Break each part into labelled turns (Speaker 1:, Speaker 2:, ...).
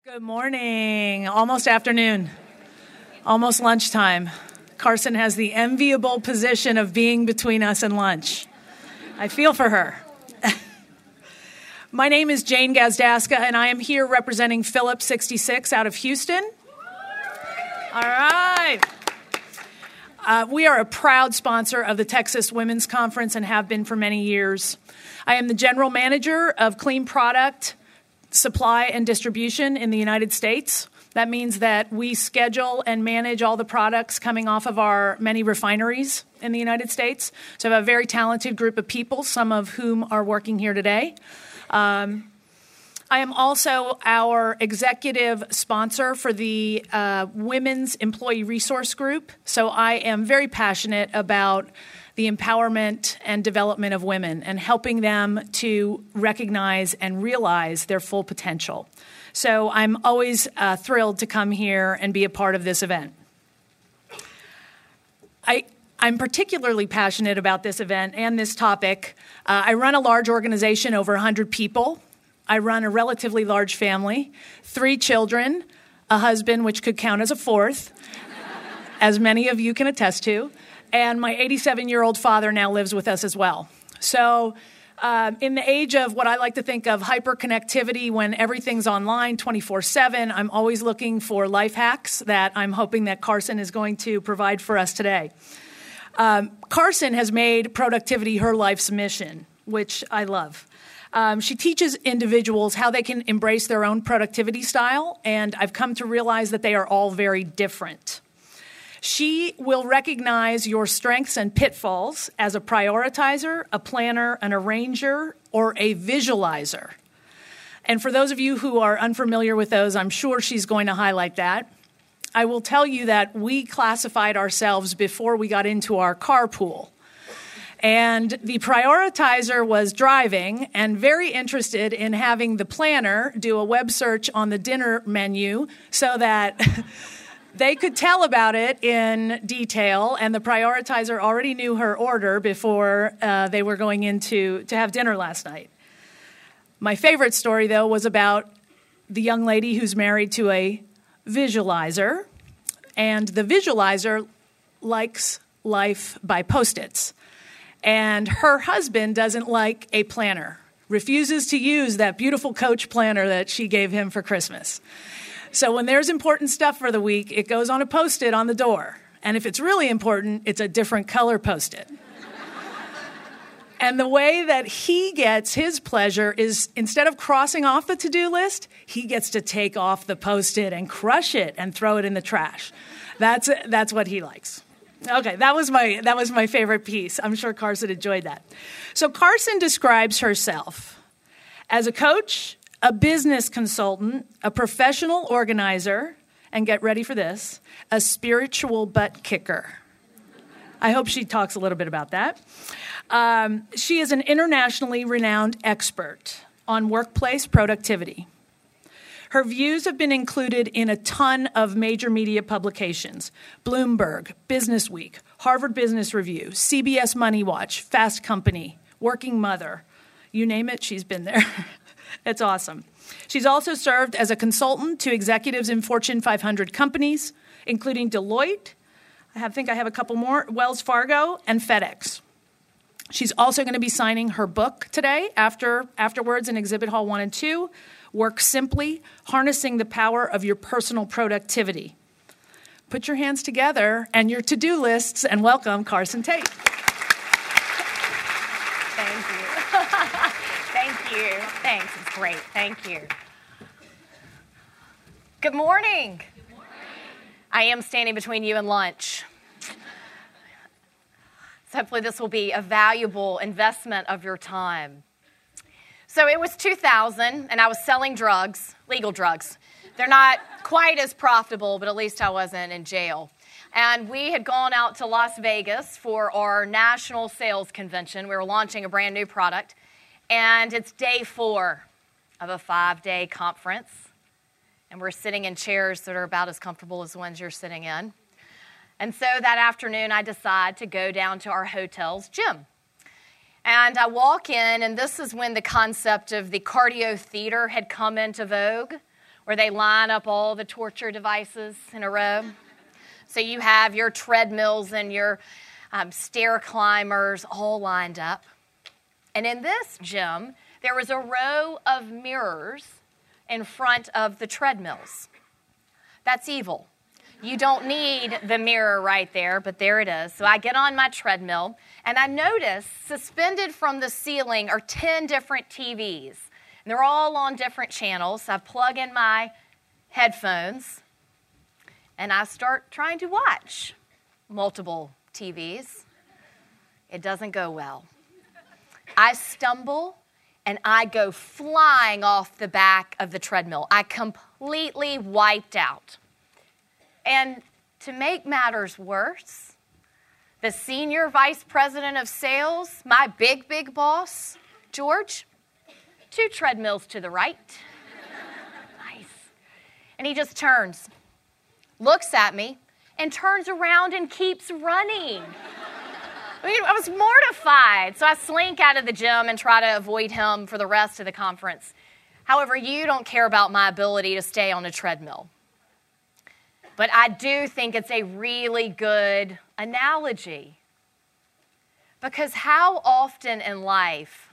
Speaker 1: Good morning. Almost afternoon. Almost lunchtime. Carson has the enviable position of being between us and lunch. I feel for her. My name is Jane Gazdaska, and I am here representing Phillips 66 out of Houston. All right. We are a proud sponsor of the Texas Women's Conference and have been for many years. I am the general manager of Clean Product Supply and Distribution in the United States. That means that we schedule and manage all the products coming off of our many refineries in the United States. So I have a very talented group of people, some of whom are working here today. I am also our executive sponsor for the Women's Employee Resource Group. So I am very passionate about the empowerment and development of women and helping them to recognize and realize their full potential. So I'm always thrilled to come here and be a part of this event. I'm particularly passionate about this event and this topic. I run a large organization, over 100 people. I run a relatively large family, 3 children, a husband, which could count as a fourth, as many of you can attest to. And my 87-year-old father now lives with us as well. So in the age of what I like to think of hyperconnectivity, when everything's online 24/7, I'm always looking for life hacks that I'm hoping that Carson is going to provide for us today. Carson has made productivity her life's mission, which I love. She teaches individuals how they can embrace their own productivity style, and I've come to realize that they are all very different. She will recognize your strengths and pitfalls as a prioritizer, a planner, an arranger, or a visualizer. And for those of you who are unfamiliar with those, I'm sure she's going to highlight that. I will tell you that we classified ourselves before we got into our carpool. And the prioritizer was driving and very interested in having the planner do a web search on the dinner menu so that they could tell about it in detail, and the prioritizer already knew her order before they were going in to have dinner last night. My favorite story, though, was about the young lady who's married to a visualizer, and the visualizer likes life by Post-its. And her husband doesn't like a planner, refuses to use that beautiful Coach planner that she gave him for Christmas. So when there's important stuff for the week, it goes on a Post-it on the door. And if it's really important, it's a different color Post-it. And the way that he gets his pleasure is, instead of crossing off the to-do list, he gets to take off the Post-it and crush it and throw it in the trash. That's what he likes. Okay, that was my favorite piece. I'm sure Carson enjoyed that. So Carson describes herself as a coach, a business consultant, a professional organizer, and get ready for this, a spiritual butt kicker. I hope she talks a little bit about that. She is an internationally renowned expert on workplace productivity. Her views have been included in a ton of major media publications: Bloomberg, Businessweek, Harvard Business Review, CBS Money Watch, Fast Company, Working Mother. You name it, she's been there. It's awesome. She's also served as a consultant to executives in Fortune 500 companies, including Deloitte, I think I have a couple more, Wells Fargo, and FedEx. She's also going to be signing her book today, afterwards in Exhibit Hall 1 and 2, Work Simply, Harnessing the Power of Your Personal Productivity. Put your hands together and your to-do lists, and welcome Carson Tate.
Speaker 2: Thank you. Thank you. Thanks. It's great. Thank you. Good morning. Good morning. I am standing between you and lunch. So hopefully this will be a valuable investment of your time. So it was 2000, and I was selling drugs, legal drugs. They're not quite as profitable, but at least I wasn't in jail. And we had gone out to Las Vegas for our national sales convention. We were launching a brand new product. And it's day 4 of a 5-day conference. And we're sitting in chairs that are about as comfortable as the ones you're sitting in. And so that afternoon, I decide to go down to our hotel's gym. And I walk in, and this is when the concept of the cardio theater had come into vogue, where they line up all the torture devices in a row. So you have your treadmills and your stair climbers all lined up. And in this gym, there was a row of mirrors in front of the treadmills. That's evil. You don't need the mirror right there, but there it is. So I get on my treadmill, and I notice suspended from the ceiling are 10 different TVs. And they're all on different channels. I plug in my headphones, and I start trying to watch multiple TVs. It doesn't go well. I stumble, and I go flying off the back of the treadmill. I completely wiped out. And to make matters worse, the senior vice president of sales, my big boss, George, 2 treadmills to the right. Nice. And he just turns, looks at me, and turns around and keeps running. I was mortified. So I slink out of the gym and try to avoid him for the rest of the conference. However, you don't care about my ability to stay on a treadmill. But I do think it's a really good analogy. Because how often in life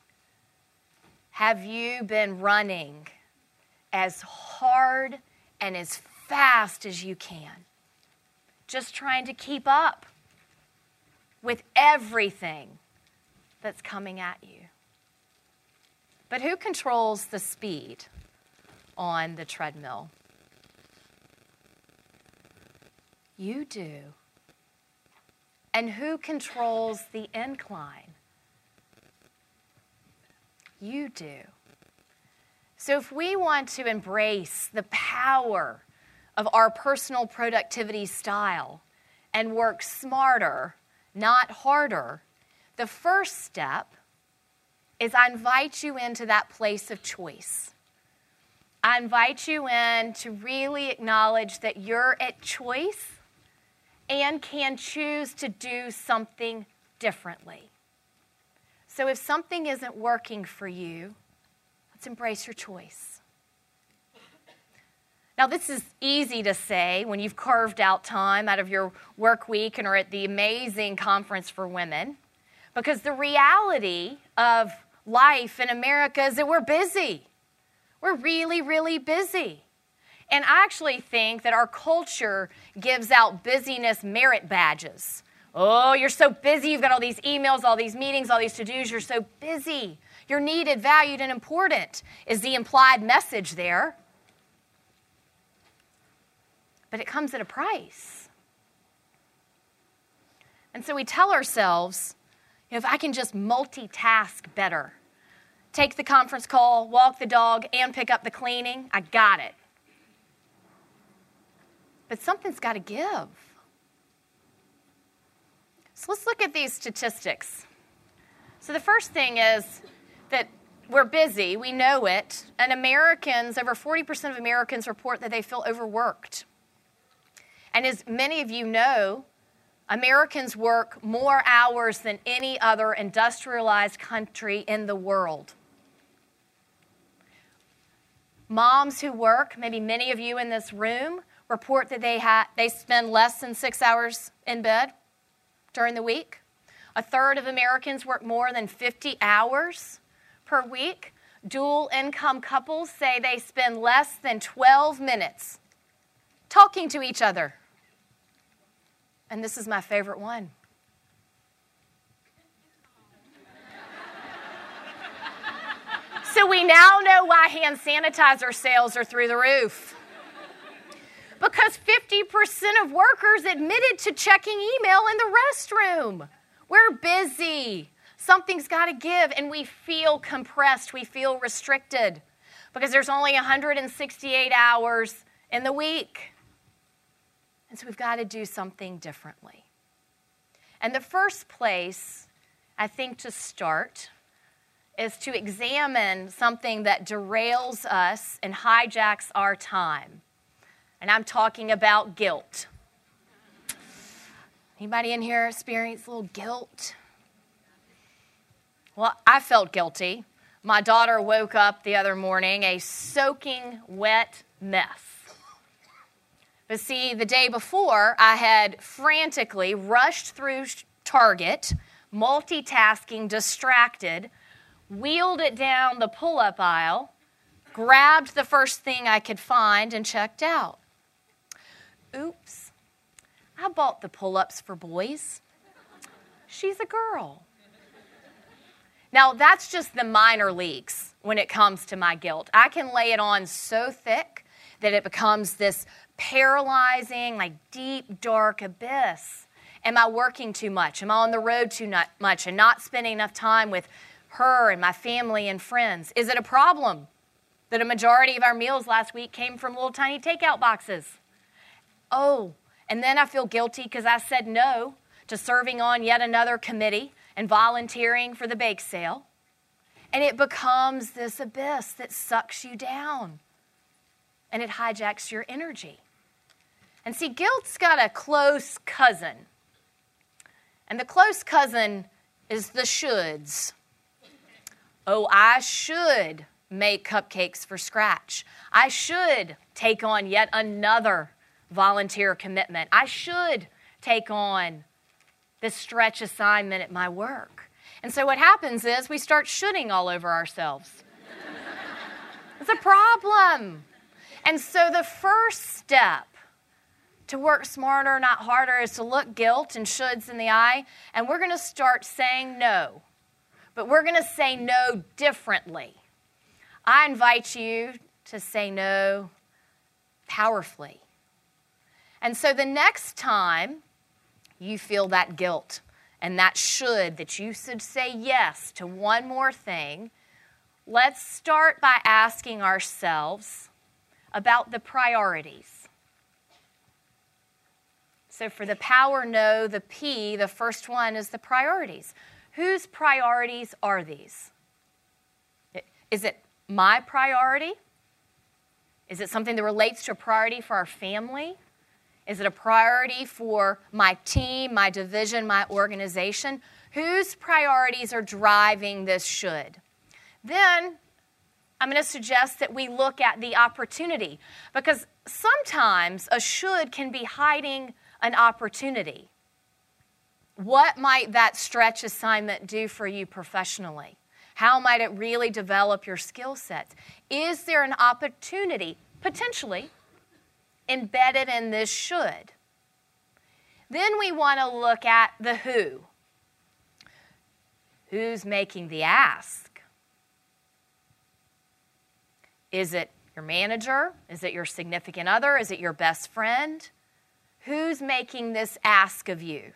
Speaker 2: have you been running as hard and as fast as you can, just trying to keep up with everything that's coming at you? But who controls the speed on the treadmill? You do. And who controls the incline? You do. So if we want to embrace the power of our personal productivity style and work smarter, not harder, the first step is I invite you into that place of choice. I invite you in to really acknowledge that you're at choice and can choose to do something differently. So if something isn't working for you, let's embrace your choice. Now, this is easy to say when you've carved out time out of your work week and are at the amazing conference for women, because the reality of life in America is that we're busy. We're really, really busy. And I actually think that our culture gives out busyness merit badges. Oh, you're so busy. You've got all these emails, all these meetings, all these to-dos. You're so busy. You're needed, valued, and important is the implied message there. But it comes at a price. And so we tell ourselves, if I can just multitask better, take the conference call, walk the dog, and pick up the cleaning, I got it. But something's got to give. So let's look at these statistics. So the first thing is that we're busy, we know it, and Americans, over 40% of Americans report that they feel overworked. And as many of you know, Americans work more hours than any other industrialized country in the world. Moms who work, maybe many of you in this room, report that they spend less than 6 hours in bed during the week. A third of Americans work more than 50 hours per week. Dual income couples say they spend less than 12 minutes talking to each other. And this is my favorite one. So we now know why hand sanitizer sales are through the roof. Because 50% of workers admitted to checking email in the restroom. We're busy. Something's got to give, and we feel compressed. We feel restricted because there's only 168 hours in the week. And so we've got to do something differently. And the first place, I think, to start is to examine something that derails us and hijacks our time. And I'm talking about guilt. Anybody in here experience a little guilt? Well, I felt guilty My daughter woke up the other morning a soaking wet mess. But see, the day before, I had frantically rushed through Target, multitasking, distracted, wheeled it down the pull-up aisle, grabbed the first thing I could find, and checked out. Oops, I bought the pull-ups for boys. She's a girl. Now, that's just the minor leagues when it comes to my guilt. I can lay it on so thick that it becomes this paralyzing, like deep, dark abyss. Am I working too much? Am I on the road too much and not spending enough time with her and my family and friends? Is it a problem that a majority of our meals last week came from little tiny takeout boxes? Oh, and then I feel guilty because I said no to serving on yet another committee and volunteering for the bake sale. And it becomes this abyss that sucks you down. And it hijacks your energy. And see, guilt's got a close cousin. And the close cousin is the shoulds. Oh, I should make cupcakes for scratch. I should take on yet another volunteer commitment. I should take on this stretch assignment at my work. And so what happens is we start shoulding all over ourselves. It's a problem. And so the first step to work smarter, not harder, is to look guilt and shoulds in the eye, and we're going to start saying no. But we're going to say no differently. I invite you to say no powerfully. And so the next time you feel that guilt and that should, that you should say yes to one more thing, let's start by asking ourselves about the priorities. So for the power no, the P, the first one is the priorities. Whose priorities are these? Is it my priority? Is it something that relates to a priority for our family? Is it a priority for my team, my division, my organization? Whose priorities are driving this should? Then I'm going to suggest that we look at the opportunity, because sometimes a should can be hiding an opportunity. What might that stretch assignment do for you professionally? How might it really develop your skill sets? Is there an opportunity, potentially, embedded in this should? Then we want to look at the who. Who's making the ask? Is it your manager? Is it your significant other? Is it your best friend? Who's making this ask of you?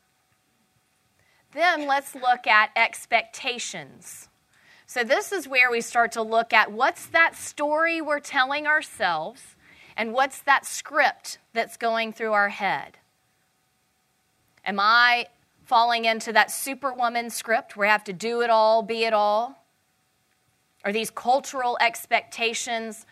Speaker 2: Then let's look at expectations. So this is where we start to look at what's that story we're telling ourselves and what's that script that's going through our head. Am I falling into that superwoman script where I have to do it all, be it all? Are these cultural expectations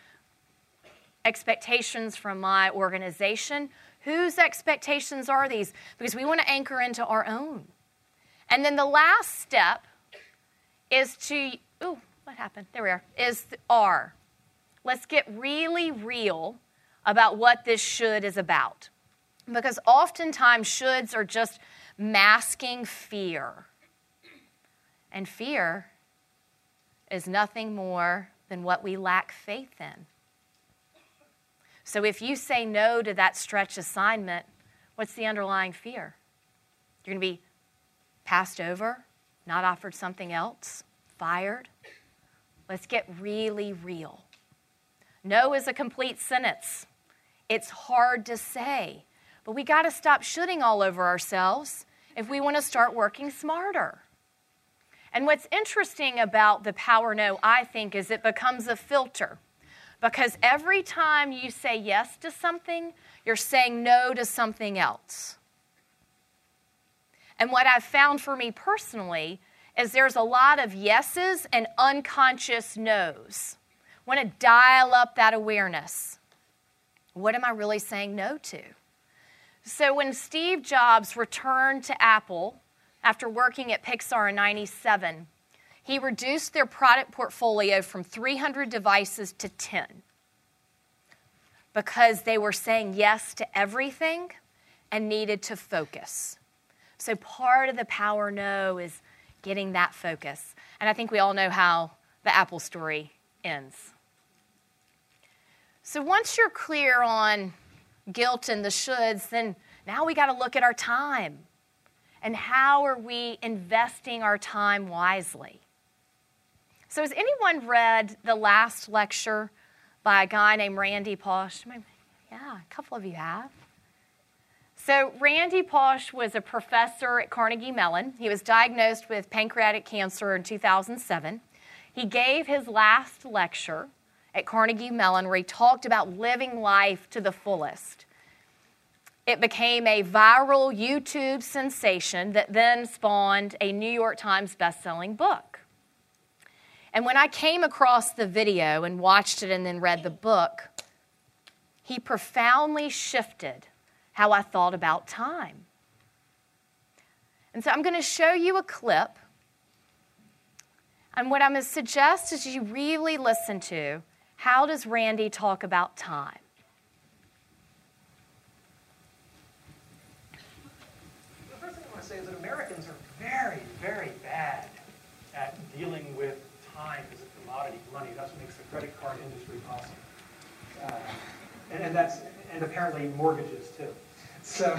Speaker 2: from my organization? Whose expectations are these? Because we want to anchor into our own. And then the last step is to, what happened? There we are, is R. Let's get really real about what this should is about. Because oftentimes shoulds are just masking fear. And fear is nothing more than what we lack faith in. So if you say no to that stretch assignment, what's the underlying fear? You're going to be passed over, not offered something else, fired. Let's get really real. No is a complete sentence. It's hard to say, but we got to stop shoulding all over ourselves if we want to start working smarter. And what's interesting about the power no, I think, is it becomes a filter. Because every time you say yes to something, you're saying no to something else. And what I've found for me personally is there's a lot of yeses and unconscious nos. I want to dial up that awareness. What am I really saying no to? So when Steve Jobs returned to Apple after working at Pixar in '97, he reduced their product portfolio from 300 devices to 10 because they were saying yes to everything and needed to focus. So part of the power no is getting that focus. And I think we all know how the Apple story ends. So once you're clear on guilt and the shoulds, then now we got to look at our time. And how are we investing our time wisely? So has anyone read the last lecture by a guy named Randy Pausch? Yeah, a couple of you have. So Randy Pausch was a professor at Carnegie Mellon. He was diagnosed with pancreatic cancer in 2007. He gave his last lecture at Carnegie Mellon where he talked about living life to the fullest. It became a viral YouTube sensation that then spawned a New York Times best-selling book. And when I came across the video and watched it and then read the book, he profoundly shifted how I thought about time. And so I'm going to show you a clip. And what I'm going to suggest is you really listen to, how does Randy talk about time?
Speaker 3: The first thing I want to say is that Americans are very, very bad at dealing with time as a commodity, money. That's what makes the credit card industry awesome. And apparently mortgages too. So,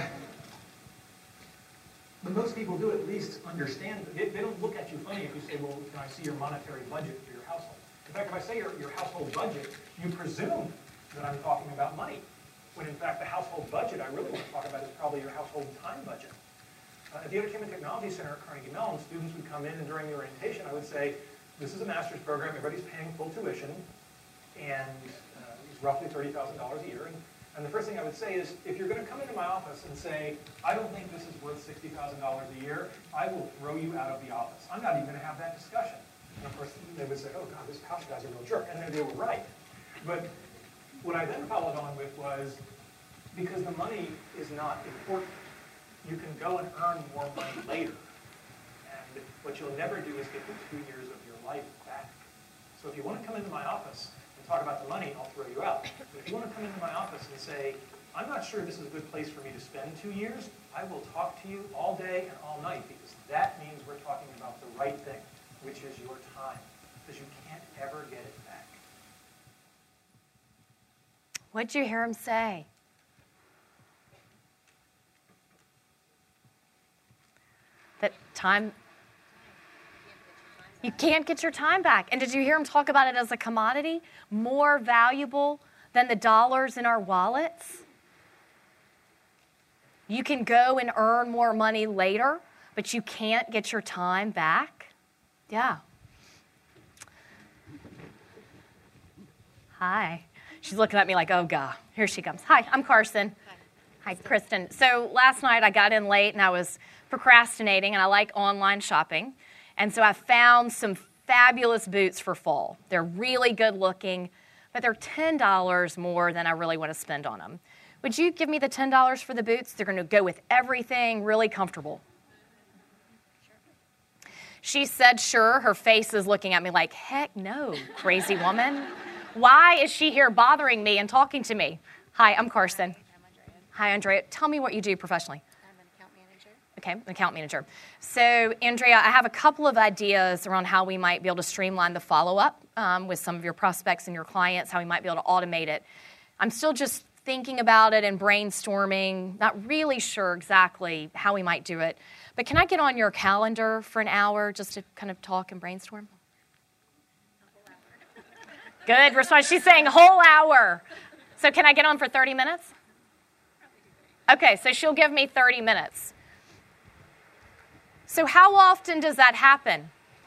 Speaker 3: but most people do at least understand. They don't look at you funny if you say, well, can I see your monetary budget for your household? In fact, if I say your household budget, you presume that I'm talking about money, when in fact the household budget I really want to talk about is probably your household time budget. At the Entertainment Technology Center at Carnegie Mellon, students would come in and during the orientation I would say, this is a master's program, everybody's paying full tuition, and it's roughly $30,000 a year. And the first thing I would say is, if you're going to come into my office and say, I don't think this is worth $60,000 a year, I will throw you out of the office. I'm not even going to have that discussion. And of course, they would say, oh God, this Pausch guy's a real jerk. And then they were right. But what I then followed on with was, because the money is not important, you can go and earn more money later. And what you'll never do is get the 2 years of your life back. So if you want to come into my office and talk about the money, I'll throw you out. But if you want to come into my office and say, I'm not sure this is a good place for me to spend 2 years, I will talk to you all day and all night, because that means we're talking about the right thing, which is your time, because you can't ever get it back.
Speaker 2: What'd you hear him say? That time, you can't get your time back. And did you hear him talk about it as a commodity? More valuable than the dollars in our wallets? You can go and earn more money later, but you can't get your time back? Yeah. Hi. She's looking at me like, oh, God, here she comes. Hi, I'm Carson. Hi, Kristen. So last night I got in late and I was procrastinating, and I like online shopping. And so I found some fabulous boots for fall. They're really good looking, but they're $10 more than I really want to spend on them. Would you give me the $10 for the boots? They're going to go with everything, really comfortable. She said, sure. Her face is looking at me like, heck no, crazy woman. Why is she here bothering me and talking to me? Hi, I'm Carson.
Speaker 4: I'm Andrea.
Speaker 2: Hi, Andrea. Tell me what you do professionally.
Speaker 4: I'm an account manager.
Speaker 2: Okay, an account manager. So, Andrea, I have a couple of ideas around how we might be able to streamline the follow-up with some of your prospects and your clients, how we might be able to automate it. I'm still just thinking about it and brainstorming, not really sure exactly how we might do it. But can I get on your calendar for an hour just to kind of talk and brainstorm? Good response. She's saying whole hour. So can I get on for 30 minutes? Okay, so she'll give me 30 minutes. So how often does that happen?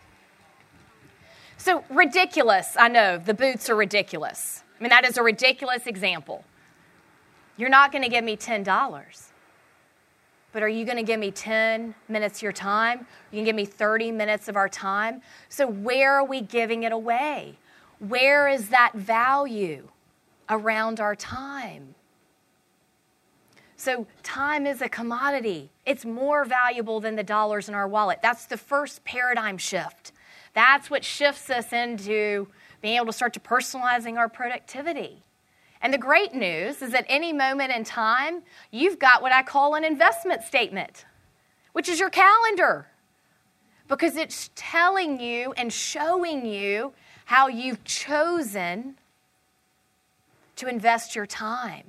Speaker 2: So ridiculous. I know, the boots are ridiculous. I mean, that is a ridiculous example. You're not going to give me $10. But are you going to give me 10 minutes of your time? You can give me 30 minutes of our time? So where are we giving it away? Where is that value around our time? So time is a commodity. It's more valuable than the dollars in our wallet. That's the first paradigm shift That's what shifts us into being able to start to personalizing our productivity. And the great news is at any moment in time, you've got what I call an investment statement, which is your calendar, because it's telling you and showing you how you've chosen to invest your time.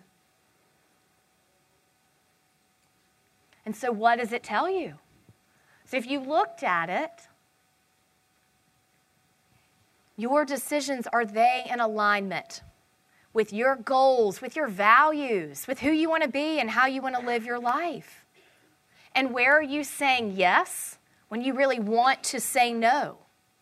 Speaker 2: And so what does it tell you? So if you looked at it, your decisions, are they in alignment with your goals, with your values, with who you want to be and how you want to live your life? And where are you saying yes when you really want to say no?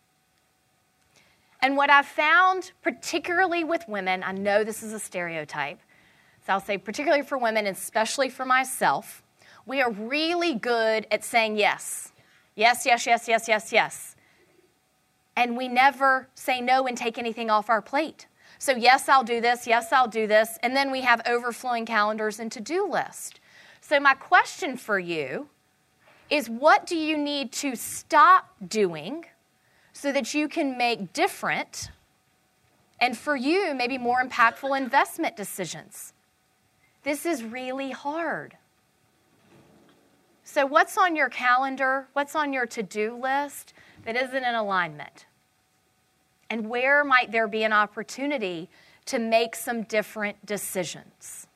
Speaker 2: And what I've found, particularly with women, I know this is a stereotype, so I'll say particularly for women, and especially for myself, we are really good at saying yes. Yes, yes, yes, yes, yes, yes. And we never say no and take anything off our plate. So yes, I'll do this, yes, I'll do this, and then we have overflowing calendars and to-do lists. So my question for you is, what do you need to stop doing so that you can make different and for you maybe more impactful investment decisions? This is really hard. So what's on your calendar? What's on your to-do list that isn't in alignment? And where might there be an opportunity to make some different decisions?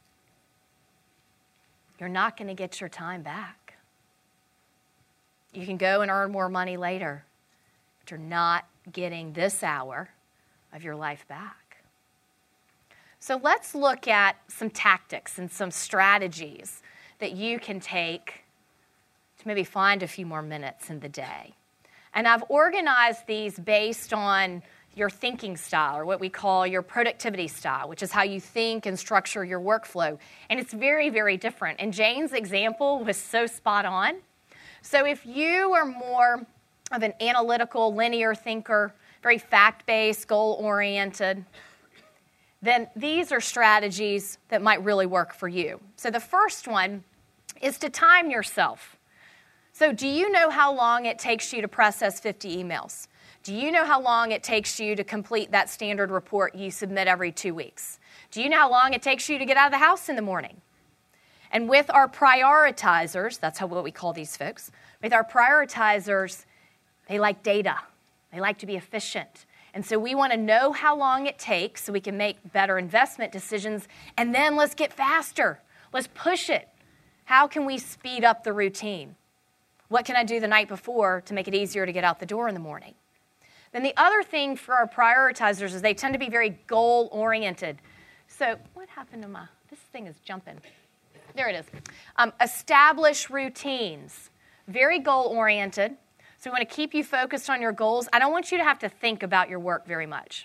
Speaker 2: You're not going to get your time back. You can go and earn more money later, but you're not getting this hour of your life back. So let's look at some tactics and some strategies that you can take to maybe find a few more minutes in the day. And I've organized these based on your thinking style, or what we call your productivity style, which is how you think and structure your workflow. And it's very, very different. And Jane's example was so spot on. So if you are more of an analytical, linear thinker, very fact-based, goal-oriented, then these are strategies that might really work for you. So the first one is to time yourself. So do you know how long it takes you to process 50 emails? Do you know how long it takes you to complete that standard report you submit every 2 weeks? Do you know how long it takes you to get out of the house in the morning? And with our prioritizers, that's what we call these folks, with our prioritizers, they like data. They like to be efficient. And so we want to know how long it takes so we can make better investment decisions, and then let's get faster. Let's push it. How can we speed up the routine? What can I do the night before to make it easier to get out the door in the morning? Then the other thing for our prioritizers is they tend to be very goal-oriented. So what happened to this thing is jumping. There it is. Establish routines. Very goal-oriented. So we want to keep you focused on your goals. I don't want you to have to think about your work very much.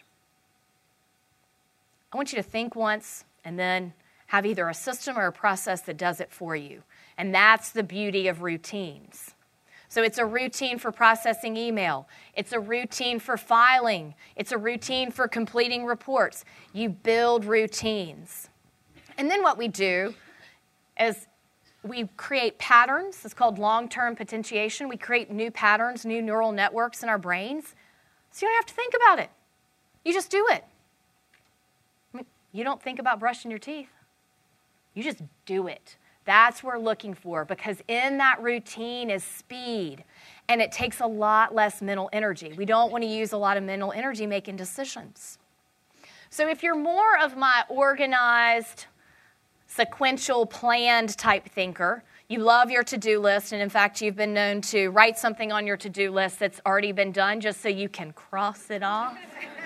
Speaker 2: I want you to think once and then have either a system or a process that does it for you. And that's the beauty of routines. So it's a routine for processing email. It's a routine for filing. It's a routine for completing reports. You build routines. And then what we do is we create patterns. It's called long-term potentiation. We create new patterns, new neural networks in our brains. So you don't have to think about it. You just do it. I mean, you don't think about brushing your teeth. You just do it. That's what we're looking for, because in that routine is speed, and it takes a lot less mental energy. We don't want to use a lot of mental energy making decisions. So if you're more of my organized, sequential, planned type thinker, you love your to-do list, and in fact, you've been known to write something on your to-do list that's already been done just so you can cross it off.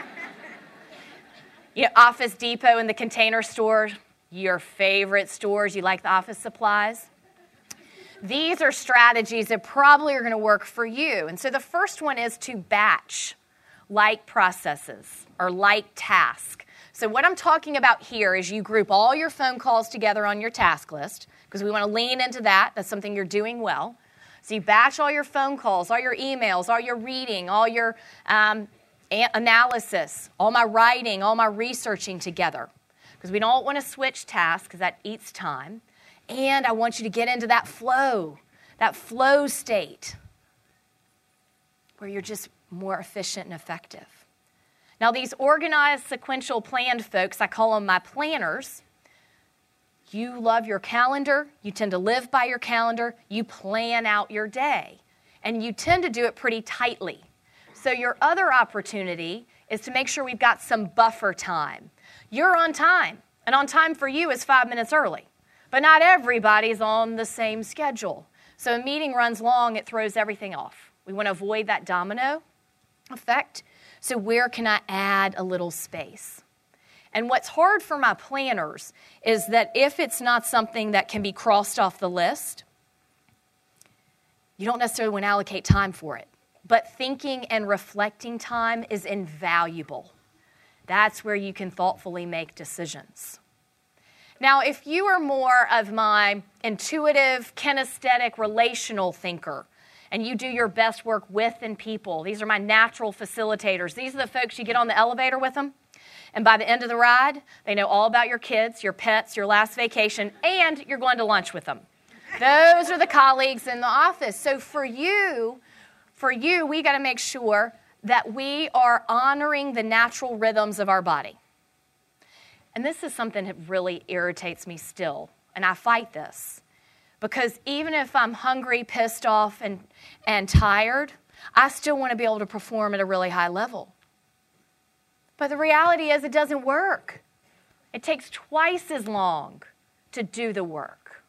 Speaker 2: Office Depot and the Container Store, your favorite stores, you like the office supplies. These are strategies that probably are going to work for you. And so the first one is to batch like processes or like tasks. So what I'm talking about here is you group all your phone calls together on your task list, because we want to lean into that. That's something you're doing well. So you batch all your phone calls, all your emails, all your reading, all your analysis, all my writing, all my researching together. Because we don't want to switch tasks because that eats time. And I want you to get into that flow state where you're just more efficient and effective. Now, these organized, sequential, planned folks, I call them my planners. You love your calendar. You tend to live by your calendar. You plan out your day. And you tend to do it pretty tightly. So your other opportunity is to make sure we've got some buffer time. You're on time. And on time for you is 5 minutes early. But not everybody's on the same schedule. So a meeting runs long, it throws everything off. We want to avoid that domino effect. So where can I add a little space? And what's hard for my planners is that if it's not something that can be crossed off the list, you don't necessarily want to allocate time for it. But thinking and reflecting time is invaluable. That's where you can thoughtfully make decisions. Now, if you are more of my intuitive, kinesthetic, relational thinker, and you do your best work with and people, these are my natural facilitators. These are the folks you get on the elevator with them, and by the end of the ride, they know all about your kids, your pets, your last vacation, and you're going to lunch with them. Those are the colleagues in the office. So for you, we got to make sure that we are honoring the natural rhythms of our body. And this is something that really irritates me still, and I fight this. Because even if I'm hungry, pissed off, and tired, I still want to be able to perform at a really high level. But the reality is it doesn't work. It takes twice as long to do the work.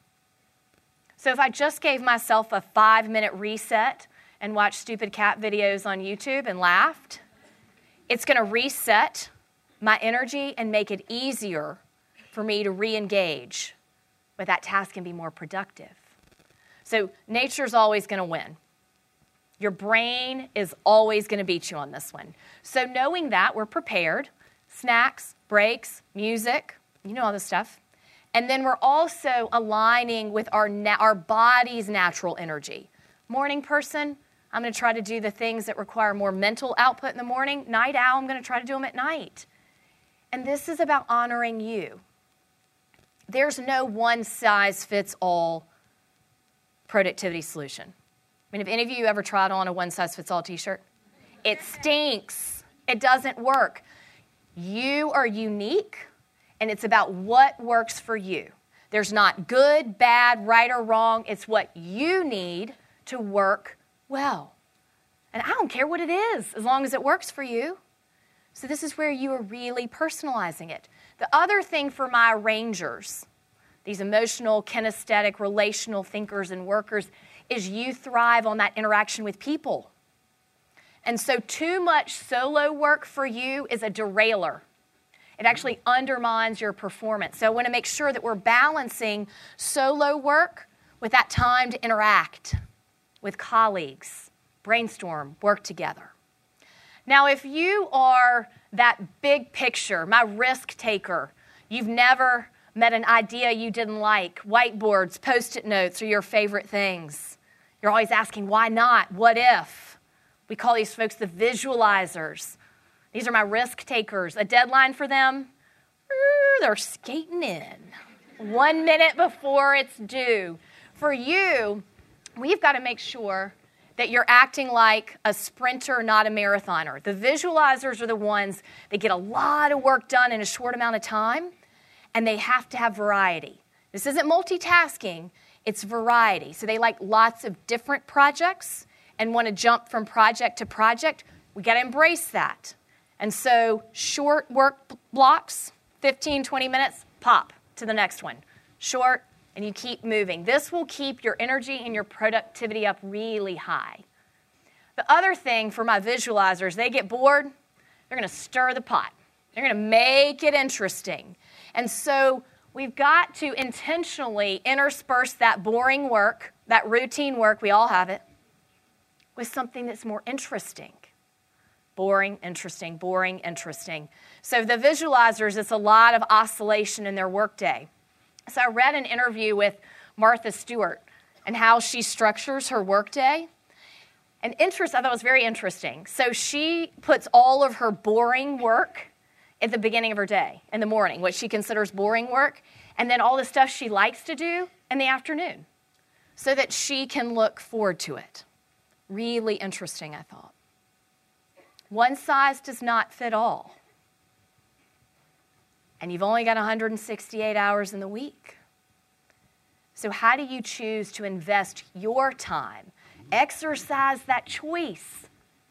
Speaker 2: So if I just gave myself a 5-minute reset and watched stupid cat videos on YouTube and laughed, it's going to reset my energy and make it easier for me to re-engage with that task and be more productive. So nature's always going to win. Your brain is always going to beat you on this one. So knowing that, we're prepared. Snacks, breaks, music, you know all this stuff. And then we're also aligning with our body's natural energy. Morning person, I'm going to try to do the things that require more mental output in the morning. Night owl, I'm going to try to do them at night. And this is about honoring you. There's no one-size-fits-all productivity solution. I mean, have any of you ever tried on a one-size-fits-all t-shirt? It stinks. It doesn't work. You are unique, and it's about what works for you. There's not good, bad, right, or wrong. It's what you need to work well. And I don't care what it is, as long as it works for you. So this is where you are really personalizing it. The other thing for my arrangers, these emotional, kinesthetic, relational thinkers and workers, is you thrive on that interaction with people. And so too much solo work for you is a derailer. It actually undermines your performance. So I want to make sure that we're balancing solo work with that time to interact with colleagues, brainstorm, work together. Now, if you are that big picture, my risk taker, you've never met an idea you didn't like, whiteboards, Post-it notes are your favorite things. You're always asking, why not? What if? We call these folks the visualizers. These are my risk takers. A deadline for them, they're skating in 1 minute before it's due. For you, we've got to make sure that you're acting like a sprinter, not a marathoner. The visualizers are the ones that get a lot of work done in a short amount of time, and they have to have variety. This isn't multitasking, it's variety. So they like lots of different projects and want to jump from project to project. We got to embrace that. And so short work blocks, 15, 20 minutes, pop to the next one. Short, and you keep moving. This will keep your energy and your productivity up really high. The other thing for my visualizers, they get bored, they're going to stir the pot. They're going to make it interesting. And so we've got to intentionally intersperse that boring work, that routine work, we all have it, with something that's more interesting. Boring, interesting, boring, interesting. So the visualizers, it's a lot of oscillation in their workday. So I read an interview with Martha Stewart and how she structures her workday. And I thought it was very interesting. So she puts all of her boring work at the beginning of her day, in the morning, what she considers boring work, and then all the stuff she likes to do in the afternoon, so that she can look forward to it. Really interesting, I thought. One size does not fit all. And you've only got 168 hours in the week. So how do you choose to invest your time? Exercise that choice.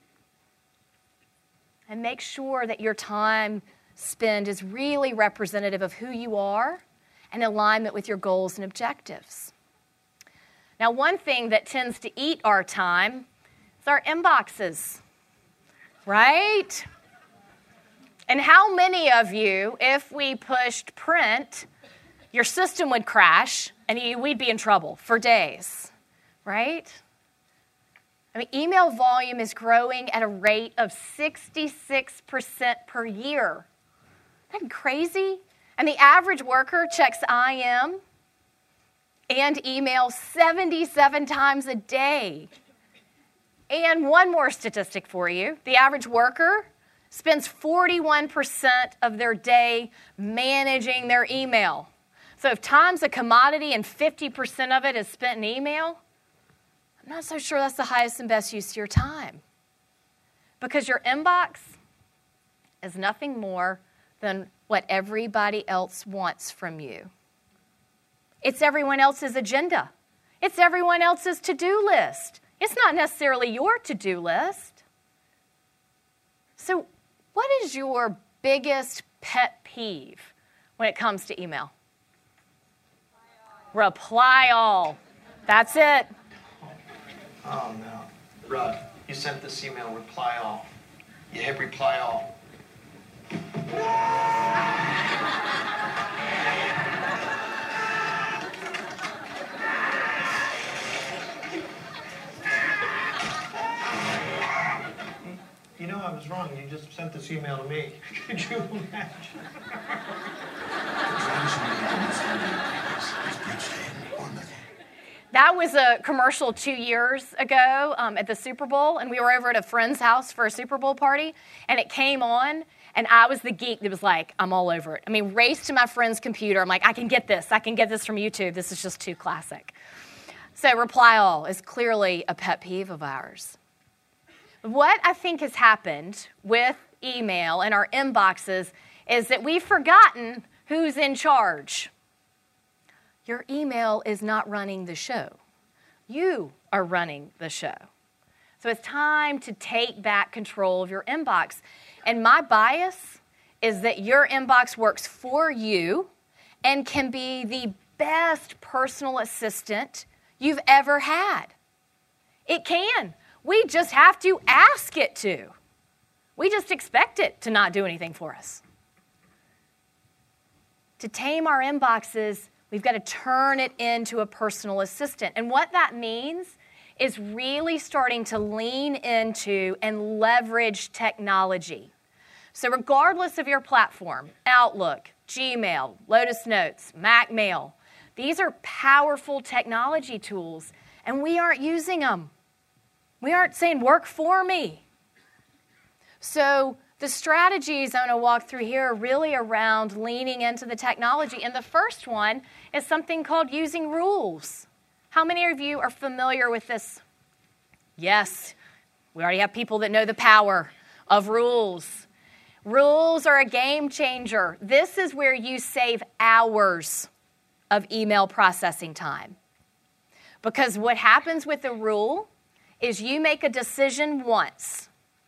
Speaker 2: And make sure that your time spent is really representative of who you are and alignment with your goals and objectives. Now, one thing that tends to eat our time is our inboxes, right? And how many of you, if we pushed print, your system would crash and we'd be in trouble for days, right? I mean, email volume is growing at a rate of 66% per year. Isn't that crazy? And the average worker checks IM and email 77 times a day. And one more statistic for you. The average worker spends 41% of their day managing their email. So if time's a commodity and 50% of it is spent in email, I'm not so sure that's the highest and best use of your time. Because your inbox is nothing more than what everybody else wants from you. It's everyone else's agenda. It's everyone else's to-do list. It's not necessarily your to-do list. So what is your biggest pet peeve when it comes to email? Reply all. That's it.
Speaker 4: Oh, no. Rod, you sent this email, reply all. You hit reply all. You know I was wrong. You just sent this email to me. Could you imagine?
Speaker 2: That was a commercial 2 years ago at the Super Bowl, and we were over at a friend's house for a Super Bowl party, and it came on, and I was the geek that was like, I'm all over it. I mean, raced to my friend's computer. I'm like, I can get this from YouTube. This is just too classic. So reply all is clearly a pet peeve of ours. What I think has happened with email and our inboxes is that we've forgotten who's in charge. Your email is not running the show. You are running the show. So it's time to take back control of your inbox. And my bias is that your inbox works for you and can be the best personal assistant you've ever had. It can. We just have to ask it to. We just expect it to not do anything for us. To tame our inboxes, we've got to turn it into a personal assistant. And what that means is really starting to lean into and leverage technology. So regardless of your platform, Outlook, Gmail, Lotus Notes, Mac Mail, these are powerful technology tools, and we aren't using them. We aren't saying, work for me. So the strategies I'm going to walk through here are really around leaning into the technology. And the first one is something called using rules. How many of you are familiar with this? Yes, we already have people that know the power of rules. Rules are a game changer. This is where you save hours of email processing time. Because what happens with a rule is you make a decision once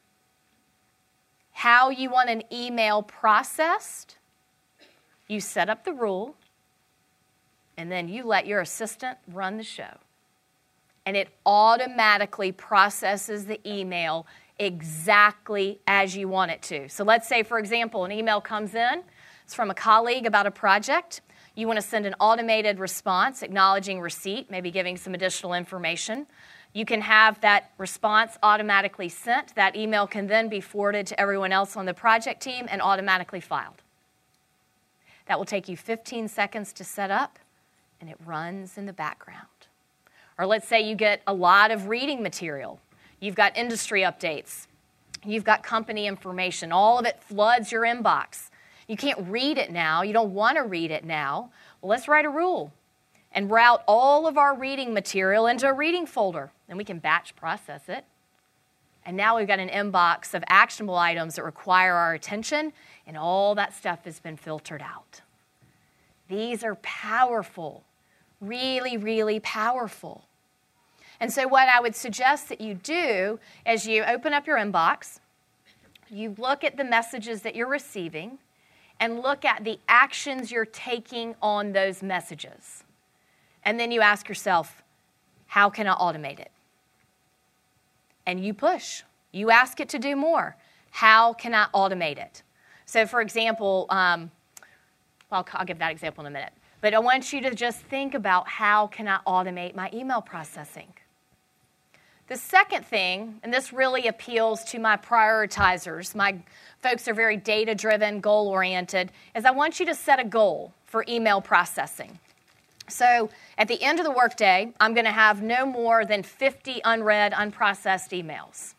Speaker 2: how you want an email processed, you set up the rule, and then you let your assistant run the show. And it automatically processes the email exactly as you want it to. So let's say, for example, an email comes in. It's from a colleague about a project. You want to send an automated response acknowledging receipt, maybe giving some additional information. You can have that response automatically sent. That email can then be forwarded to everyone else on the project team and automatically filed. That will take you 15 seconds to set up, and it runs in the background. Or let's say you get a lot of reading material. You've got industry updates. You've got company information. All of it floods your inbox. You can't read it now. You don't want to read it now. Well, let's write a rule and route all of our reading material into a reading folder. And we can batch process it. And now we've got an inbox of actionable items that require our attention, and all that stuff has been filtered out. These are powerful, really, really powerful. And so what I would suggest that you do is you open up your inbox, you look at the messages that you're receiving, and look at the actions you're taking on those messages. And then you ask yourself, how can I automate it? And you push. You ask it to do more. How can I automate it? So, for example, I'll give that example in a minute. But I want you to just think about how can I automate my email processing. The second thing, and this really appeals to my prioritizers, my folks are very data-driven, goal-oriented, is I want you to set a goal for email processing. So at the end of the workday, I'm going to have no more than 50 unread, unprocessed emails.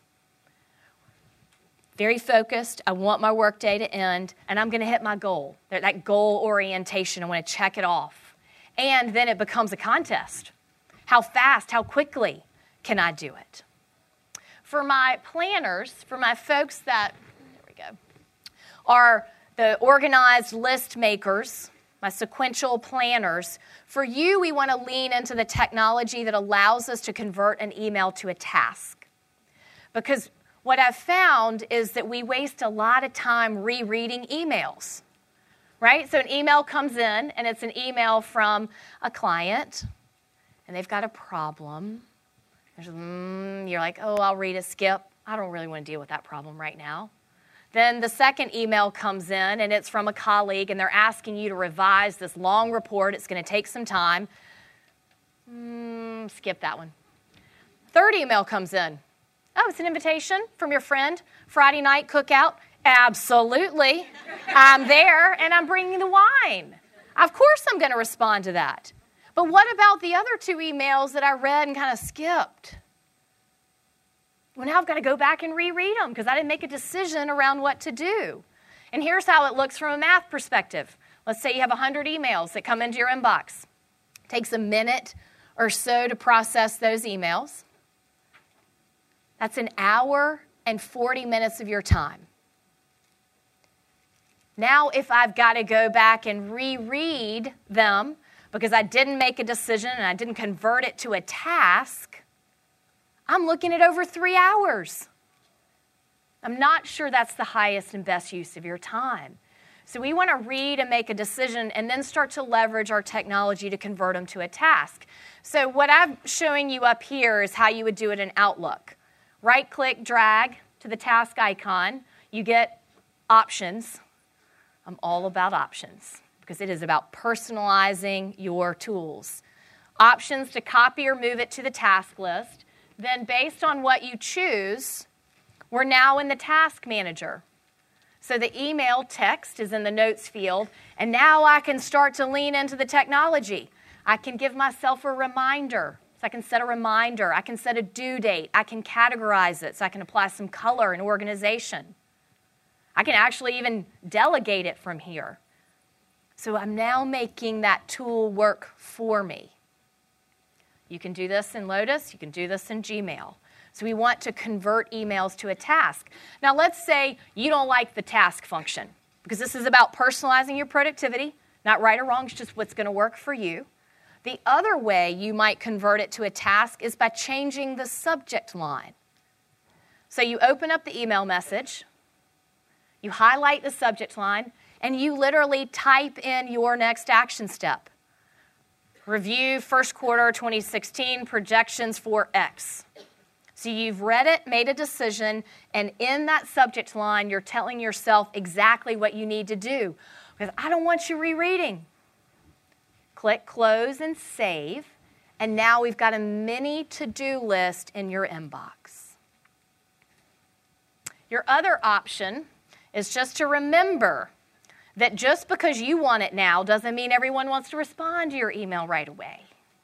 Speaker 2: Very focused. I want my workday to end, and I'm going to hit my goal. That goal orientation, I want to check it off. And then it becomes a contest. How fast, how quickly can I do it? For my planners, for my folks that, are the organized list makers, my sequential planners, for you, we want to lean into the technology that allows us to convert an email to a task. Because what I've found is that we waste a lot of time rereading emails, right? So an email comes in, and it's an email from a client, and they've got a problem. You're like, oh, I'll read it, skip. I don't really want to deal with that problem right now. Then the second email comes in, and it's from a colleague, and they're asking you to revise this long report. It's going to take some time. Skip that one. Third email comes in. Oh, it's an invitation from your friend. Friday night cookout. Absolutely. I'm there, and I'm bringing the wine. Of course I'm going to respond to that. But what about the other two emails that I read and kind of skipped? Well, now I've got to go back and reread them because I didn't make a decision around what to do. And here's how it looks from a math perspective. Let's say you have 100 emails that come into your inbox. It takes a minute or so to process those emails. That's an hour and 40 minutes of your time. Now, if I've got to go back and reread them because I didn't make a decision and I didn't convert it to a task, I'm looking at over 3 hours. I'm not sure that's the highest and best use of your time. So we want to read and make a decision and then start to leverage our technology to convert them to a task. So what I'm showing you up here is how you would do it in Outlook. Right-click, drag to the task icon. You get options. I'm all about options because it is about personalizing your tools. Options to copy or move it to the task list. Then based on what you choose, we're now in the task manager. So the email text is in the notes field, and now I can start to lean into the technology. I can give myself a reminder. So I can set a reminder. I can set a due date. I can categorize it so I can apply some color and organization. I can actually even delegate it from here. So I'm now making that tool work for me. You can do this in Lotus. You can do this in Gmail. So we want to convert emails to a task. Now, let's say you don't like the task function because this is about personalizing your productivity, not right or wrong. It's just what's going to work for you. The other way you might convert it to a task is by changing the subject line. So you open up the email message, you highlight the subject line, and you literally type in your next action step. Review first quarter 2016 projections for X. So you've read it, made a decision, and in that subject line, you're telling yourself exactly what you need to do. Because I don't want you rereading. Click close and save, and now we've got a mini to-do list in your inbox. Your other option is just to remember that just because you want it now doesn't mean everyone wants to respond to your email right away.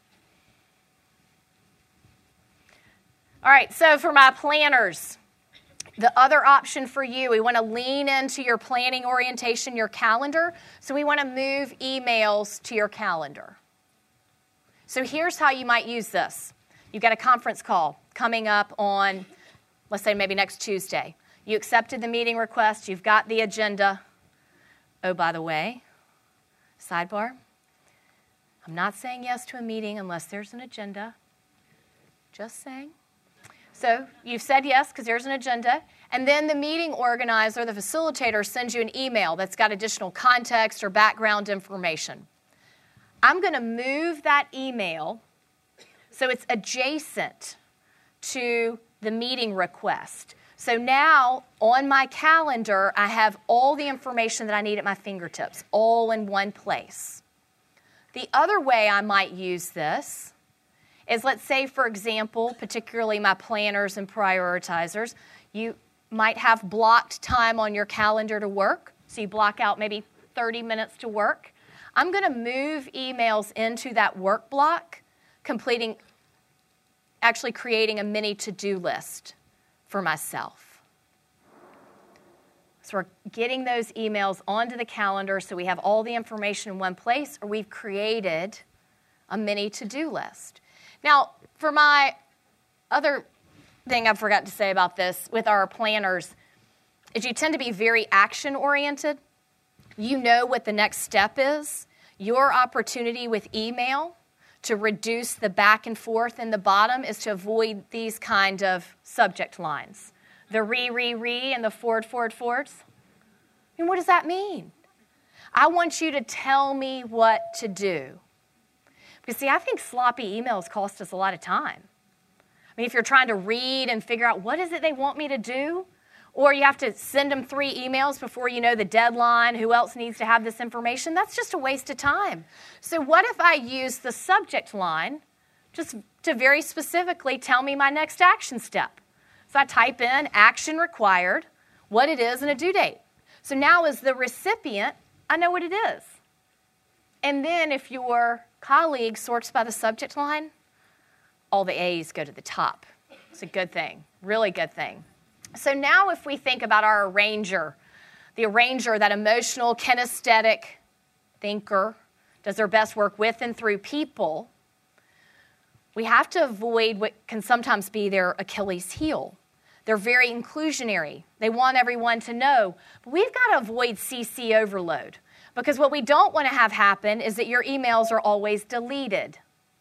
Speaker 2: All right, so for my planners, the other option for you, we want to lean into your planning orientation, your calendar. So we want to move emails to your calendar. So here's how you might use this. You've got a conference call coming up on let's say maybe next Tuesday. You accepted the meeting request. You've got the agenda. Oh, by the way, sidebar, I'm not saying yes to a meeting unless there's an agenda. Just saying. So you've said yes because there's an agenda. And then the meeting organizer, the facilitator, sends you an email that's got additional context or background information. I'm going to move that email so it's adjacent to the meeting request. So now on my calendar, I have all the information that I need at my fingertips, all in one place. The other way I might use this is, let's say, for example, particularly my planners and prioritizers, you might have blocked time on your calendar to work. So you block out maybe 30 minutes to work. I'm going to move emails into that work block, actually creating a mini to-do list for myself. So we're getting those emails onto the calendar so we have all the information in one place, or we've created a mini to-do list. Now, for my other thing I forgot to say about this with our planners is you tend to be very action-oriented. You know what the next step is. Your opportunity with email to reduce the back and forth in the bottom is to avoid these kind of subject lines. The re, and the forwards. I mean, what does that mean? I want you to tell me what to do. Because, see, I think sloppy emails cost us a lot of time. I mean, if you're trying to read and figure out what is it they want me to do, or you have to send them 3 emails before you know the deadline, who else needs to have this information, that's just a waste of time. So what if I use the subject line just to very specifically tell me my next action step? So I type in action required, what it is, and a due date. So now as the recipient, I know what it is. And then if your colleague sorts by the subject line, all the A's go to the top. It's a good thing, really good thing. So now if we think about our arranger, the arranger, that emotional, kinesthetic thinker, does their best work with and through people, we have to avoid what can sometimes be their Achilles heel. They're very inclusionary. They want everyone to know. But we've got to avoid CC overload, because what we don't want to have happen is that your emails are always deleted.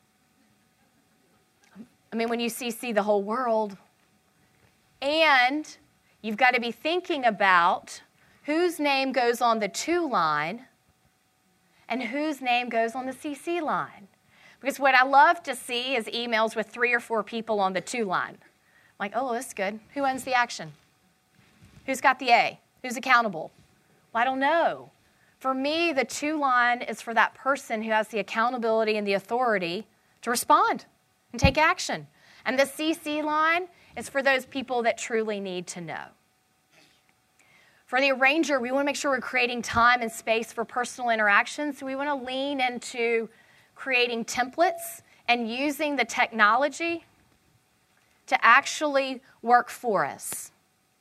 Speaker 2: I mean, when you CC the whole world, and you've got to be thinking about whose name goes on the to line and whose name goes on the CC line. Because what I love to see is emails with 3 or 4 people on the to line. I'm like, oh, that's good. Who owns the action? Who's got the A? Who's accountable? Well, I don't know. For me, the to line is for that person who has the accountability and the authority to respond and take action. And the CC line is for those people that truly need to know. For the arranger, we want to make sure we're creating time and space for personal interactions. So we want to lean into creating templates and using the technology to actually work for us.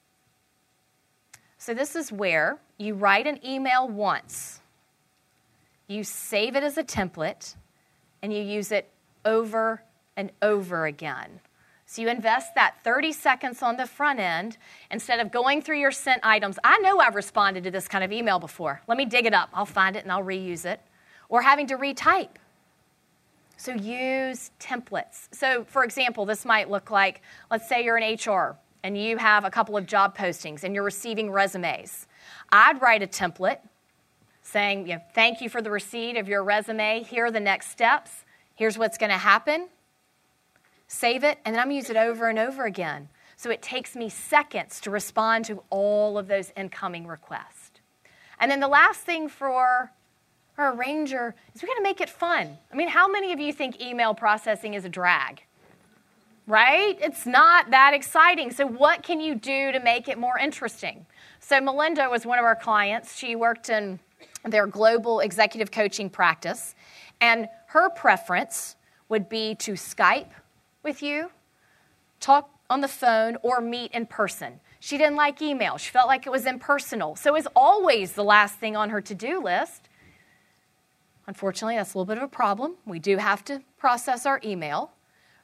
Speaker 2: So this is where you write an email once, you save it as a template, and you use it over and over again. So you invest that 30 seconds on the front end instead of going through your sent items. I know I've responded to this kind of email before. Let me dig it up. I'll find it and I'll reuse it. Or having to retype. So use templates. So for example, this might look like, let's say you're in HR and you have a couple of job postings and you're receiving resumes. I'd write a template saying, thank you for the receipt of your resume. Here are the next steps. Here's what's going to happen. Save it, and then I'm going to use it over and over again. So it takes me seconds to respond to all of those incoming requests. And then the last thing for our arranger is we got to make it fun. I mean, how many of you think email processing is a drag? Right? It's not that exciting. So what can you do to make it more interesting? So Melinda was one of our clients. She worked in their global executive coaching practice, and her preference would be to Skype with you, talk on the phone, or meet in person. She didn't like email. She felt like it was impersonal. So it was always the last thing on her to-do list. Unfortunately, that's a little bit of a problem. We do have to process our email.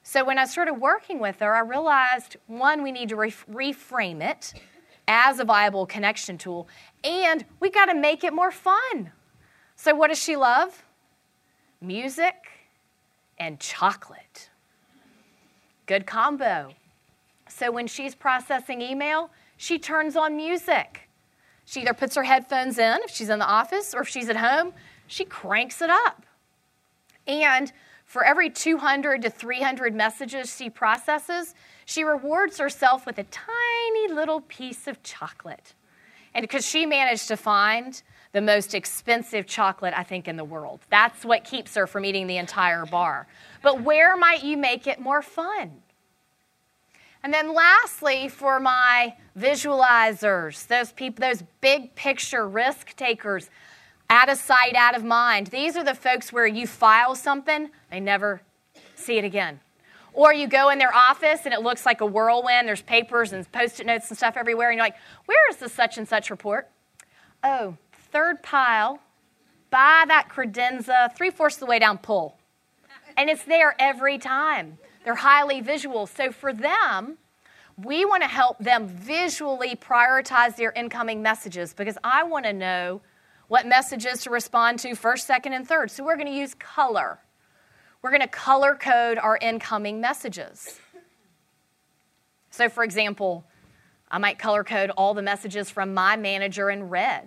Speaker 2: So when I started working with her, I realized, one, we need to reframe it as a viable connection tool, and we got to make it more fun. So what does she love? Music and chocolate. Good combo. So when she's processing email, she turns on music. She either puts her headphones in if she's in the office, or if she's at home, she cranks it up. And for every 200 to 300 messages she processes, she rewards herself with a tiny little piece of chocolate. And because she managed to find the most expensive chocolate, I think, in the world. That's what keeps her from eating the entire bar. But where might you make it more fun? And then lastly, for my visualizers, those people, those big picture risk takers, out of sight, out of mind. These are the folks where you file something, they never see it again. Or you go in their office and it looks like a whirlwind. There's papers and Post-it notes and stuff everywhere. And you're like, where is the such and such report? Oh, third pile, by that credenza, 3/4 of the way down, pull. And it's there every time. They're highly visual. So for them, we want to help them visually prioritize their incoming messages, because I want to know what messages to respond to first, second, and third. So we're going to use color. We're going to color code our incoming messages. So for example, I might color code all the messages from my manager in red.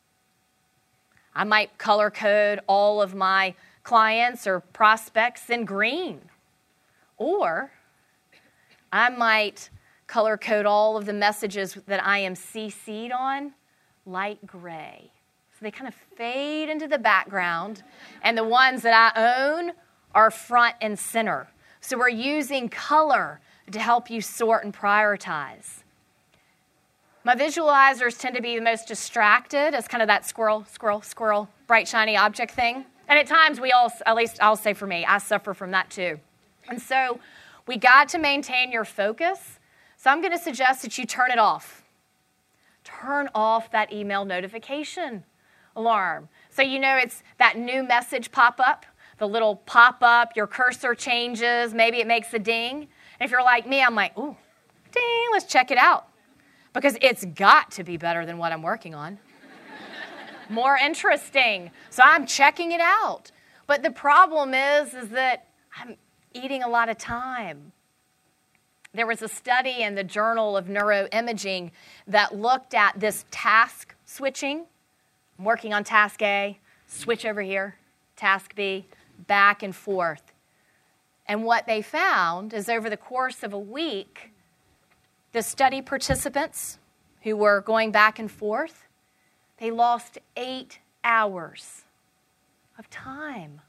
Speaker 2: I might color code all of my clients or prospects in green. Or I might color code all of the messages that I am CC'd on light gray. So they kind of fade into the background, and the ones that I own are front and center. So we're using color to help you sort and prioritize. My visualizers tend to be the most distracted as kind of that squirrel, bright, shiny object thing. And at times we all, at least I'll say for me, I suffer from that too. And so we got to maintain your focus. So I'm going to suggest that you turn it off. Turn off that email notification alarm. So you know it's that new message pop-up, the little pop-up, your cursor changes, maybe it makes a ding. And if you're like me, I'm like, ooh, ding, let's check it out. Because it's got to be better than what I'm working on. More interesting. So I'm checking it out. But the problem is that I'm eating a lot of time. There was a study in the Journal of Neuroimaging that looked at this task switching. I'm working on task A, switch over here, task B, back and forth. And what they found is over the course of a week, the study participants who were going back and forth, they lost 8 hours of time.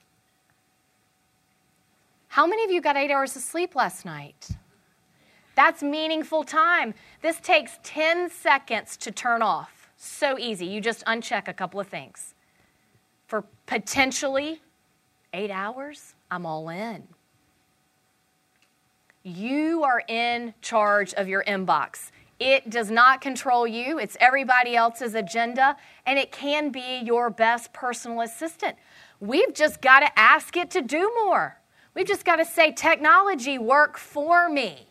Speaker 2: How many of you got 8 hours of sleep last night? That's meaningful time. This takes 10 seconds to turn off. So easy. You just uncheck a couple of things. For potentially 8 hours, I'm all in. You are in charge of your inbox. It does not control you. It's everybody else's agenda, and it can be your best personal assistant. We've just got to ask it to do more. We've just got to say, technology, work for me.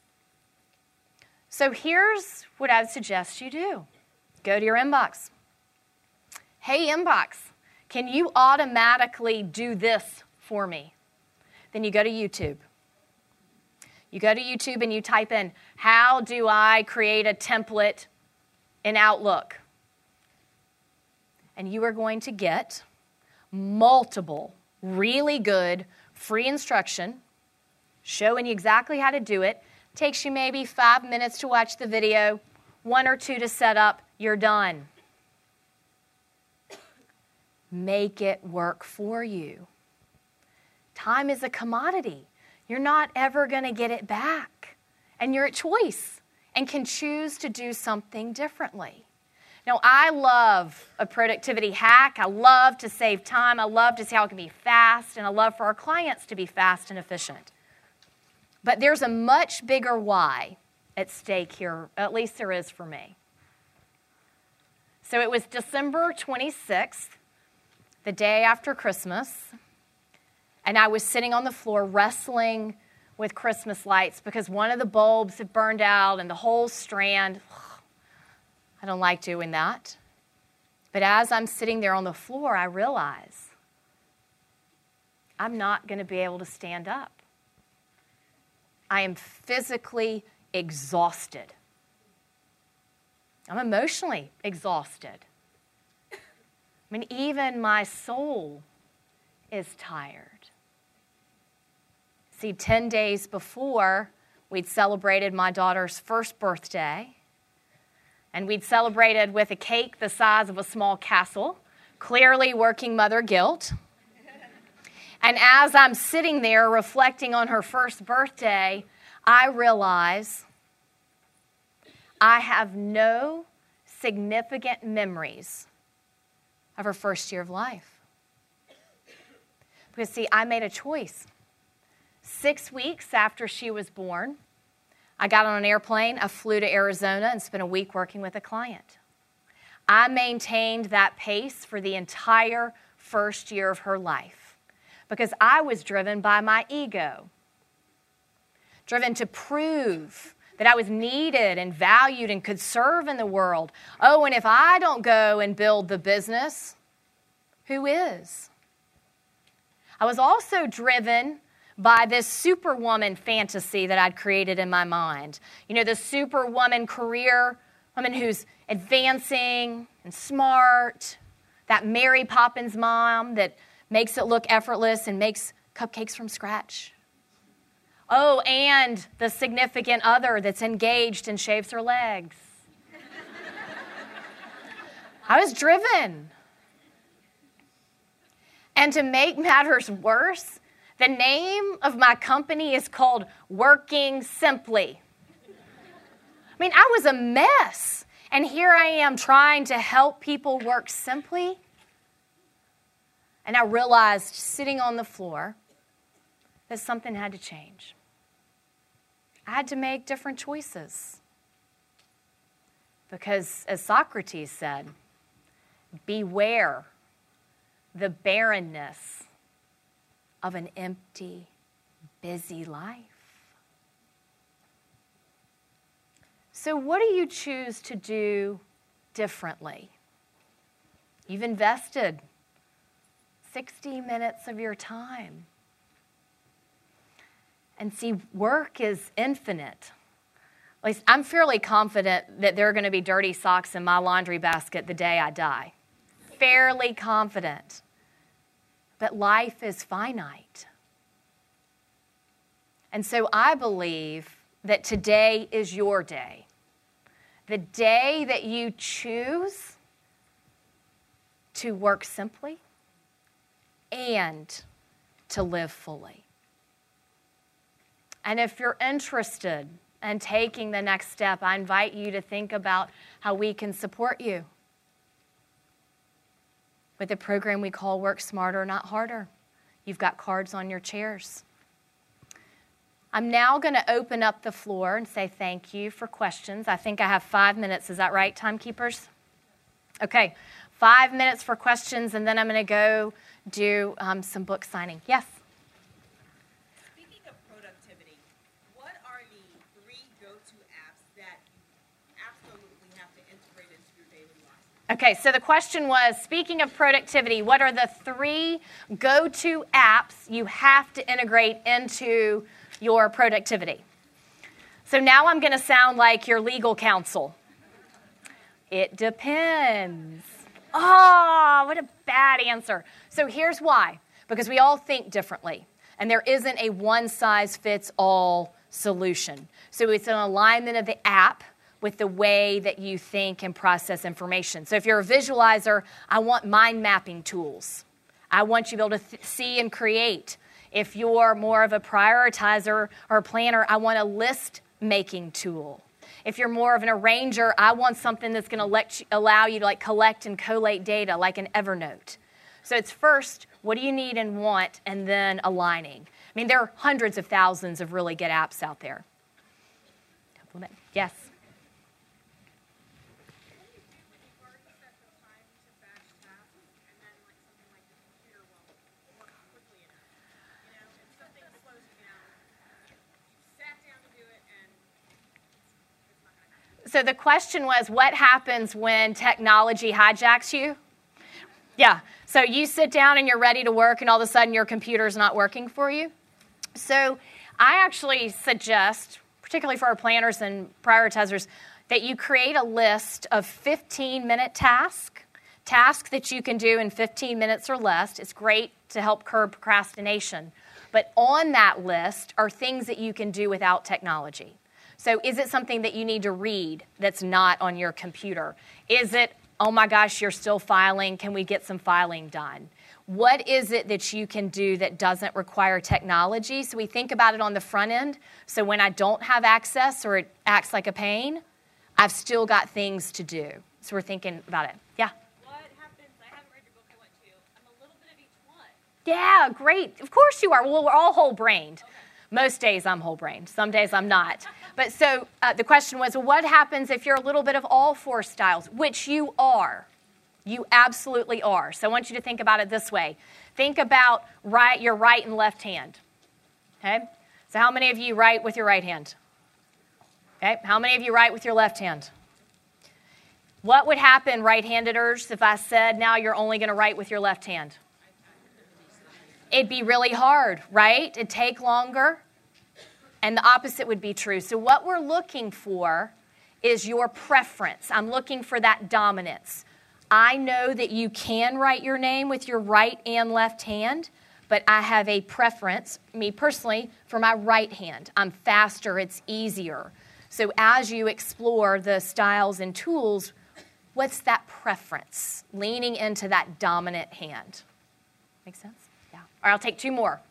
Speaker 2: So here's what I would suggest you do. Go to your inbox. Hey, inbox, can you automatically do this for me? Then you go to YouTube. You go to YouTube and you type in, how do I create a template in Outlook? And you are going to get multiple really good free instruction showing you exactly how to do it. Takes you maybe 5 minutes to watch the video, 1 or 2 to set up, you're done. Make it work for you. Time is a commodity. You're not ever going to get it back. And you're at choice and can choose to do something differently. Now, I love a productivity hack. I love to save time. I love to see how it can be fast. And I love for our clients to be fast and efficient. But there's a much bigger why at stake here, at least there is for me. So it was December 26th, the day after Christmas, and I was sitting on the floor wrestling with Christmas lights because one of the bulbs had burned out and the whole strand. I don't like doing that. But as I'm sitting there on the floor, I realize I'm not going to be able to stand up. I am physically exhausted. I'm emotionally exhausted. I mean, even my soul is tired. See, 10 days before, we'd celebrated my daughter's first birthday, and we'd celebrated with a cake the size of a small castle, clearly working mother guilt. And as I'm sitting there reflecting on her first birthday, I realize I have no significant memories of her first year of life. Because, see, I made a choice. 6 weeks after she was born, I got on an airplane, I flew to Arizona and spent a week working with a client. I maintained that pace for the entire first year of her life because I was driven by my ego, driven to prove that I was needed and valued and could serve in the world. Oh, and if I don't go and build the business, who is? I was also driven by this superwoman fantasy that I'd created in my mind. You know, the superwoman career, woman who's advancing and smart, that Mary Poppins mom that makes it look effortless and makes cupcakes from scratch. Oh, and the significant other that's engaged and shaves her legs. I was driven. And to make matters worse, the name of my company is called Working Simply. I mean, I was a mess. And here I am trying to help people work simply. And I realized sitting on the floor that something had to change. I had to make different choices. Because as Socrates said, beware the barrenness of an empty, busy life. So what do you choose to do differently? You've invested 60 minutes of your time. And see, work is infinite. At least I'm fairly confident that there are going to be dirty socks in my laundry basket the day I die. Fairly confident. But life is finite. And so I believe that today is your day. The day that you choose to work simply and to live fully. And if you're interested in taking the next step, I invite you to think about how we can support you with a program we call Work Smarter, Not Harder. You've got cards on your chairs. I'm now going to open up the floor and say thank you for questions. I think I have 5 minutes. Is that right, timekeepers? Okay, 5 minutes for questions, and then I'm going to go do some book signing. Yes?
Speaker 5: Speaking of productivity, what are the 3 go-to apps that you absolutely have to integrate into your daily life?
Speaker 2: Okay, so the question was, speaking of productivity, what are the 3 go-to apps you have to integrate into your productivity? So now I'm going to sound like your legal counsel. It depends. Oh, what a bad answer. So here's why. Because we all think differently. And there isn't a one-size-fits-all solution. So it's an alignment of the app with the way that you think and process information. So if you're a visualizer, I want mind mapping tools. I want you to be able to see and create. If you're more of a prioritizer or a planner, I want a list-making tool. If you're more of an arranger, I want something that's going to allow you to collect and collate data like an Evernote. So it's first, what do you need and want, and then aligning. I mean, there are hundreds of thousands of really good apps out there. Yes? So the question was, what happens when technology hijacks you? Yeah, so you sit down and you're ready to work, and all of a sudden your computer's not working for you. So I actually suggest, particularly for our planners and prioritizers, that you create a list of 15-minute tasks that you can do in 15 minutes or less. It's great to help curb procrastination. But on that list are things that you can do without technology. So is it something that you need to read that's not on your computer? Is it, oh my gosh, you're still filing, can we get some filing done? What is it that you can do that doesn't require technology? So we think about it on the front end. So when I don't have access or it acts like a pain, I've still got things to do. So we're thinking about it. Yeah?
Speaker 5: What happens? I haven't read your book. I want to. I'm a little bit of each one.
Speaker 2: Yeah, great. Of course you are. Well, we're all whole-brained. Okay. Most days I'm whole-brained. Some days I'm not. But so the question was, well, what happens if you're a little bit of all four styles, which you are? You absolutely are. So I want you to think about it this way. Think about your right and left hand. Okay? So how many of you write with your right hand? Okay? How many of you write with your left hand? What would happen, right-handeders, if I said now you're only going to write with your left hand? It'd be really hard, right? It'd take longer. And the opposite would be true. So what we're looking for is your preference. I'm looking for that dominance. I know that you can write your name with your right and left hand, but I have a preference, me personally, for my right hand. I'm faster, it's easier. So as you explore the styles and tools, what's that preference? Leaning into that dominant hand. Make sense? Yeah. All right, I'll take two more.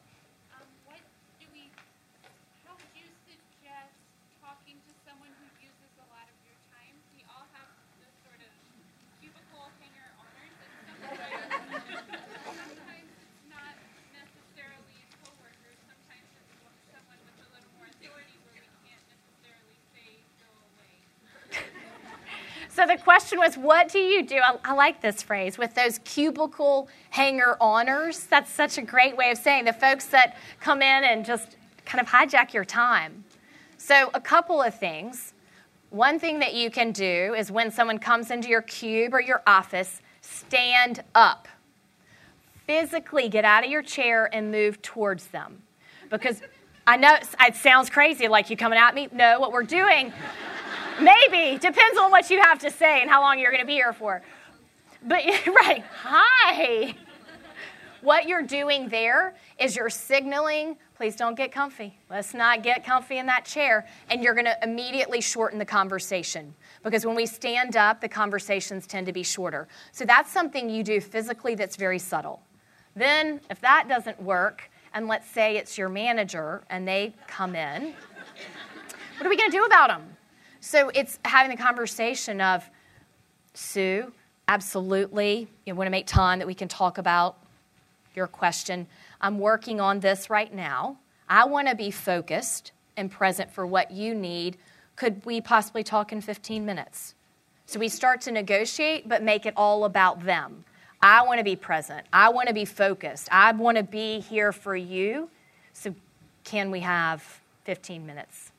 Speaker 6: How would you suggest talking to someone who uses a lot of your time? We all have this sort of cubicle hanger-oners, and sometimes it's not necessarily coworkers. Sometimes it's someone with a little more authority where we can't necessarily say, go away.
Speaker 2: So the question was, what do you do? I like this phrase, with those cubicle hanger-oners. That's such a great way of saying the folks that come in and just kind of hijack your time. So a couple of things. One thing that you can do is when someone comes into your cube or your office, stand up. Physically get out of your chair and move towards them. Because I know it sounds crazy, like you coming at me. No, what we're doing, maybe, depends on what you have to say and how long you're going to be here for. But, right, hi. What you're doing there is you're signaling, please don't get comfy. Let's not get comfy in that chair. And you're going to immediately shorten the conversation. Because when we stand up, the conversations tend to be shorter. So that's something you do physically that's very subtle. Then, if that doesn't work, and let's say it's your manager and they come in, what are we going to do about them? So it's having the conversation of, Sue, absolutely, you want to make time that we can talk about your question. I'm working on this right now. I want to be focused and present for what you need. Could we possibly talk in 15 minutes? So we start to negotiate, but make it all about them. I want to be present. I want to be focused. I want to be here for you. So can we have 15 minutes?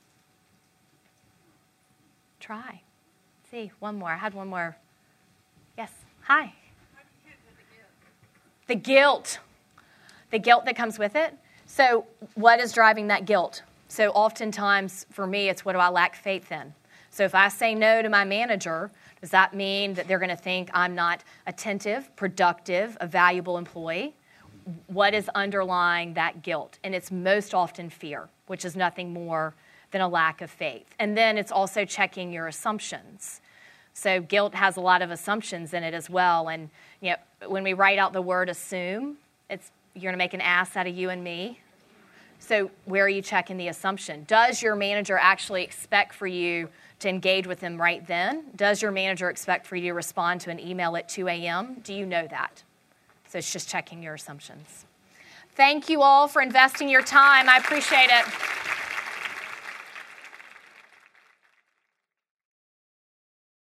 Speaker 2: Try. See, one more. I had one more. Yes. Hi. The guilt. The guilt that comes with it. So what is driving that guilt? So oftentimes, for me, it's what do I lack faith in? So if I say no to my manager, does that mean that they're going to think I'm not attentive, productive, a valuable employee? What is underlying that guilt? And it's most often fear, which is nothing more than a lack of faith. And then it's also checking your assumptions. So guilt has a lot of assumptions in it as well. And when we write out the word assume, you're going to make an ass out of you and me. So where are you checking the assumption? Does your manager actually expect for you to engage with them right then? Does your manager expect for you to respond to an email at 2 a.m.? Do you know that? So it's just checking your assumptions. Thank you all for investing your time. I appreciate it.